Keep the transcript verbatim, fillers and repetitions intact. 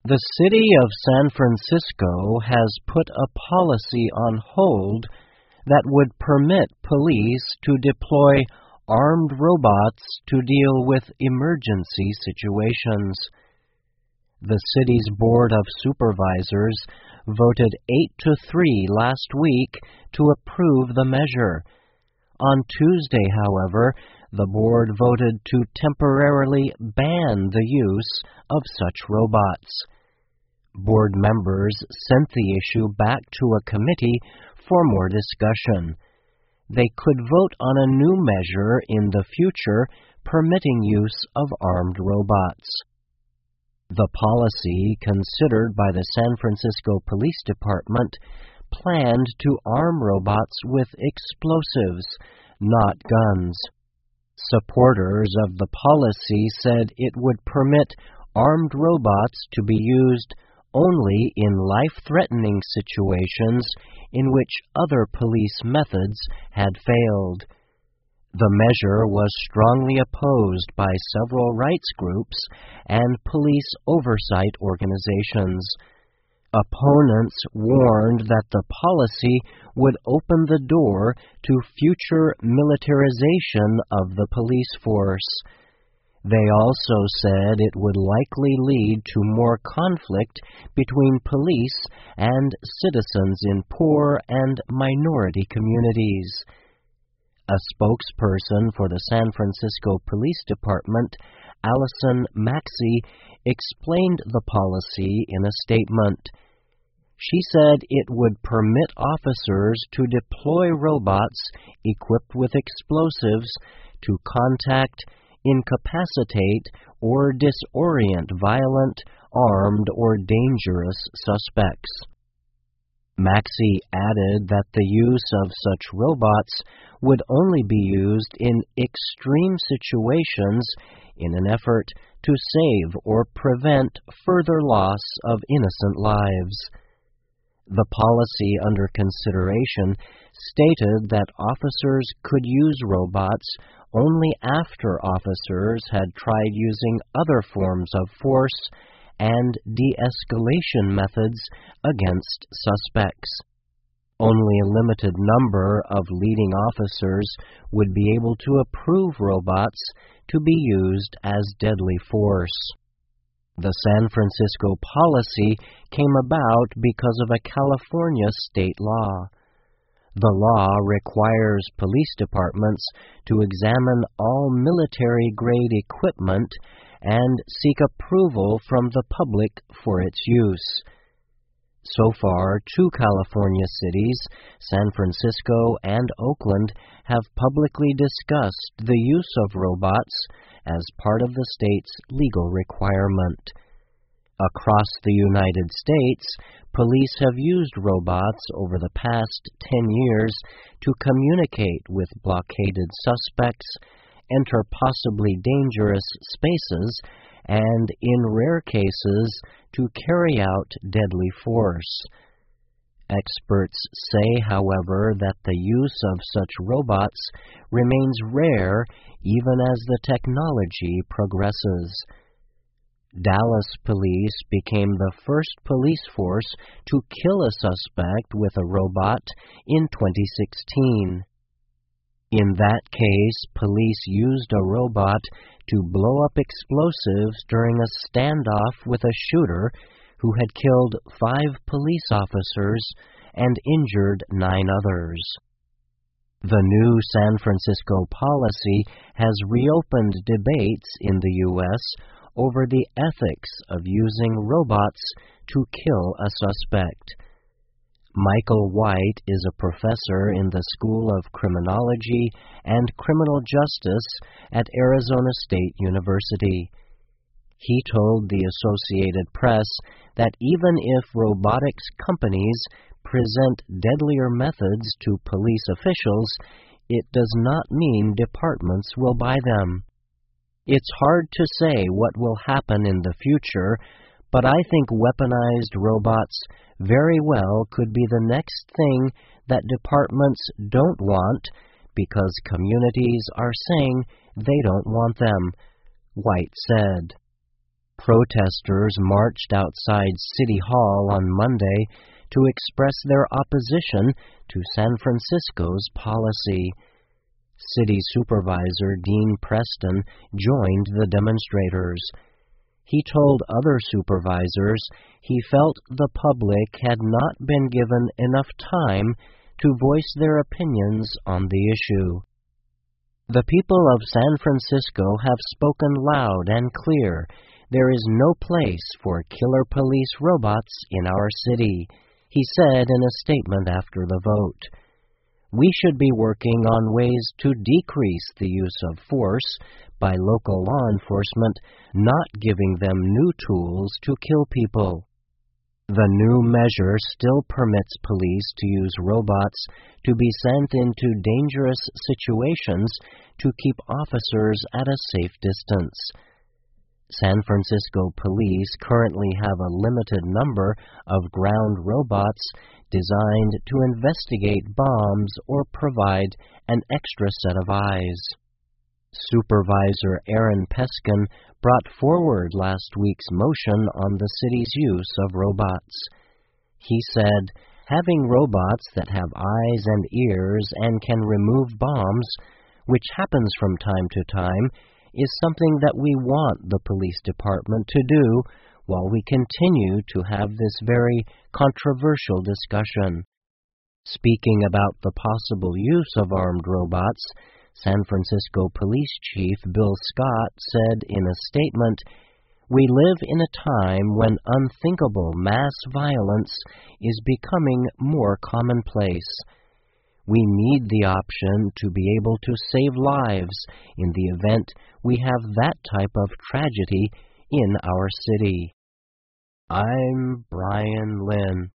The city of San Francisco has put a policy on hold that would permit police to deploy armed robots to deal with emergency situations. The city's Board of Supervisors voted eight to three last week to approve the measure. On Tuesday, however, the board voted to temporarily ban the use of such robots. Board members sent the issue back to a committee for more discussion. They could vote on a new measure in the future permitting use of armed robots. The policy, considered by the San Francisco Police Department, planned to arm robots with explosives, not guns. Supporters of the policy said it would permit armed robots to be used only in life-threatening situations in which other police methods had failed. The measure was strongly opposed by several rights groups and police oversight organizations. Opponents warned that the policy would open the door to future militarization of the police force. They also said it would likely lead to more conflict between police and citizens in poor and minority communities. A spokesperson for the San Francisco Police Department, Allison Maxey, explained the policy in a statement. She said it would permit officers to deploy robots equipped with explosives to contact, incapacitate, or disorient violent, armed, or dangerous suspects. Maxey added that the use of such robots would only be used in extreme situations in an effort to save or prevent further loss of innocent lives. The policy under consideration stated that officers could use robots only after officers had tried using other forms of force and de-escalation methods against suspects. Only a limited number of leading officers would be able to approve robots to be used as deadly force. The San Francisco policy came about because of a California state law. The law requires police departments to examine all military-grade equipment and seek approval from the public for its use. So far, two California cities, San Francisco and Oakland, have publicly discussed the use of robots as part of the state's legal requirement. Across the United States, police have used robots over the past ten years to communicate with blockaded suspects, enter possibly dangerous spaces, and, in rare cases, to carry out deadly force. Experts say, however, that the use of such robots remains rare even as the technology progresses. Dallas police became the first police force to kill a suspect with a robot in twenty sixteen. In that case, police used a robot to blow up explosives during a standoff with a shooter who had killed five police officers and injured nine others. The new San Francisco policy has reopened debates in the U S over the ethics of using robots to kill a suspect. Michael White is a professor in the School of Criminology and Criminal Justice at Arizona State University. He told the Associated Press that even if robotics companies present deadlier methods to police officials, it does not mean departments will buy them. It's hard to say what will happen in the future, but I think weaponized robots very well could be the next thing that departments don't want because communities are saying they don't want them, White said. Protesters marched outside City Hall on Monday to express their opposition to San Francisco's policy. City Supervisor Dean Preston joined the demonstrators. He told other supervisors he felt the public had not been given enough time to voice their opinions on the issue. The people of San Francisco have spoken loud and clear. There is no place for killer police robots in our city, he said in a statement after the vote. We should be working on ways to decrease the use of force by local law enforcement, not giving them new tools to kill people. The new measure still permits police to use robots to be sent into dangerous situations to keep officers at a safe distance. San Francisco police currently have a limited number of ground robots designed to investigate bombs or provide an extra set of eyes. Supervisor Aaron Peskin brought forward last week's motion on the city's use of robots. He said, having robots that have eyes and ears and can remove bombs, which happens from time to time, is something that we want the police department to do while we continue to have this very controversial discussion. Speaking about the possible use of armed robots, San Francisco Police Chief Bill Scott said in a statement, "We live in a time when unthinkable mass violence is becoming more commonplace. We need the option to be able to save lives in the event we have that type of tragedy in our city." I'm Brian Lynn.